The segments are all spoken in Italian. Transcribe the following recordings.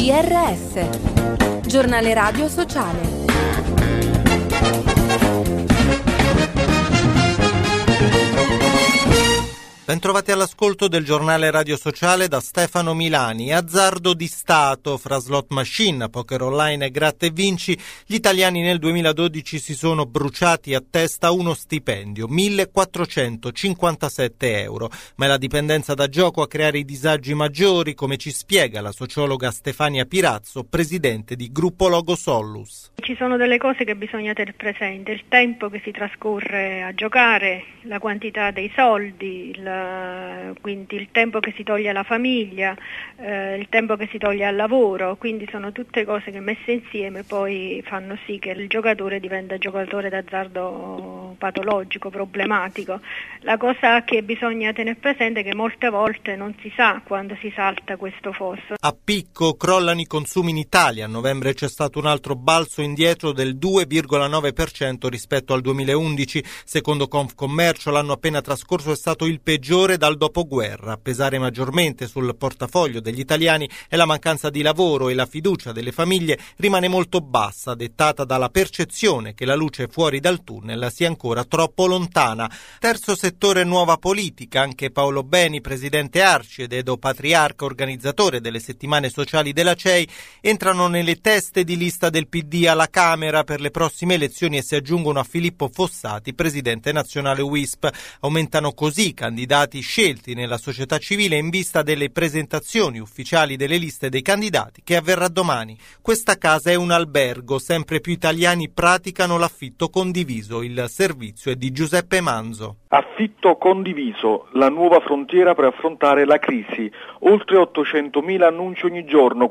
GRS, Giornale Radio Sociale. Bentrovati all'ascolto del giornale Radio Sociale da Stefano Milani. Azzardo di Stato fra slot machine, poker online e gratta e vinci, gli italiani nel 2012 si sono bruciati a testa uno stipendio, 1.457 euro. Ma è la dipendenza da gioco a creare i disagi maggiori, come ci spiega la sociologa Stefania Pirazzo, presidente di Gruppo Logo Sollus. Ci sono delle cose che bisogna tenere presente: il tempo che si trascorre a giocare, la quantità dei soldi, quindi il tempo che si toglie alla famiglia, il tempo che si toglie al lavoro, quindi sono tutte cose che messe insieme poi fanno sì che il giocatore diventa giocatore d'azzardo patologico, problematico. La cosa che bisogna tenere presente è che molte volte non si sa quando si salta questo fosso. A picco crollano i consumi in Italia. A novembre c'è stato un altro balzo indietro del 2,9% rispetto al 2011. Secondo Confcommercio l'anno appena trascorso è stato il peggiore dal dopoguerra. A pesare maggiormente sul portafoglio degli italiani è la mancanza di lavoro e la fiducia delle famiglie rimane molto bassa, dettata dalla percezione che la luce fuori dal tunnel sia ancora troppo lontana. Terzo settore, nuova politica. Anche Paolo Beni, presidente Arci ed Edo Patriarca, organizzatore delle settimane sociali della CEI, entrano nelle teste di lista del PD alla Camera per le prossime elezioni e si aggiungono a Filippo Fossati, presidente nazionale UISP. Aumentano così i candidati scelti nella società civile in vista delle presentazioni ufficiali delle liste dei candidati che avverrà domani. Questa casa è un albergo, sempre più italiani praticano l'affitto condiviso. Il servizio è di Giuseppe Manzo. Affitto condiviso, la nuova frontiera per affrontare la crisi. Oltre 800.000 annunci ogni giorno,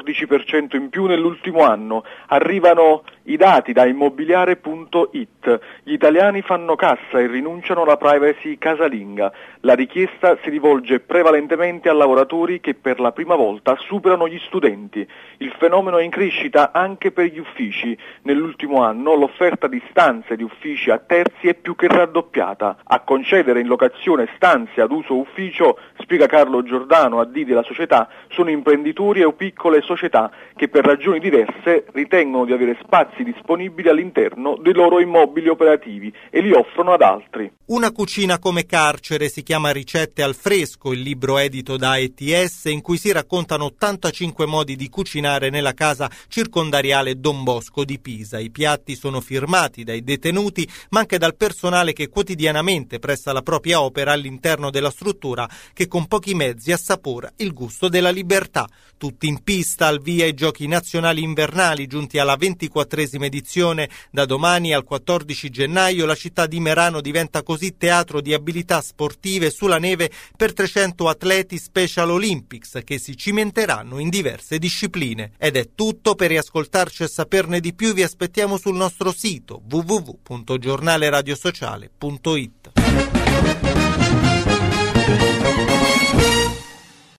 14% in più nell'ultimo anno. Arrivano i dati da immobiliare.it. Gli italiani fanno cassa e rinunciano alla privacy casalinga. La richiesta si rivolge prevalentemente a lavoratori che per la prima volta superano gli studenti. Il fenomeno è in crescita anche per gli uffici. Nell'ultimo anno l'offerta di stanze di uffici a terzi è più che raddoppiata. A concedere in locazione stanze ad uso ufficio, spiega Carlo Giordano, AD della società, sono imprenditori o piccole società che per ragioni diverse ritengono di avere spazi disponibili all'interno dei loro immobili operativi e li offrono ad altri. Una cucina come carcere si chiama Ricette al fresco, il libro edito da ETS in cui si raccontano 85 modi di cucinare nella casa circondariale Don Bosco di Pisa. I piatti sono firmati dai detenuti ma anche dal personale che quotidianamente presta la propria opera all'interno della struttura che con pochi mezzi assapora il gusto della libertà. Tutti in pista, al via i giochi nazionali invernali giunti alla 24esima edizione. Da domani al 14 gennaio la città di Merano diventa così teatro di abilità sportive sulla neve per 300 atleti Special Olympics che si cimenteranno in diverse discipline. Ed è tutto. Per riascoltarci e saperne di più vi aspettiamo sul nostro sito www.giornaleradiosociale.it.